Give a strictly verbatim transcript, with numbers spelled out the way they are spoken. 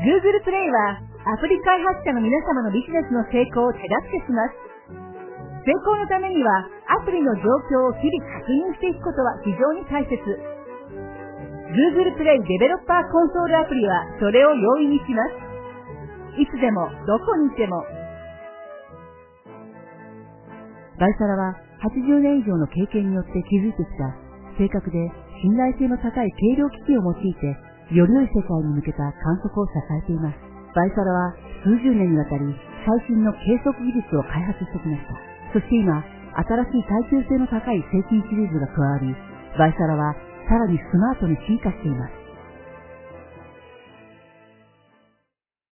Google プレイはアプリ開発者の皆様のビジネスの成功を手助けします。成功のためにはアプリの状況を日々確認していくことは非常に大切。Google プレイデベロッパーコンソールアプリはそれを容易にします。いつでもどこにいても。 バイサラははちじゅうねん以上の経験によって築いてきた正確で信頼性の高い計量機器を用いてより良い世界に向けた観測を支えています。バイサラは数十年にわたり最新の計測技術を開発してきました。そして今、新しい耐久性の高い製品シリーズが加わり、バイサラはさらにスマートに進化しています。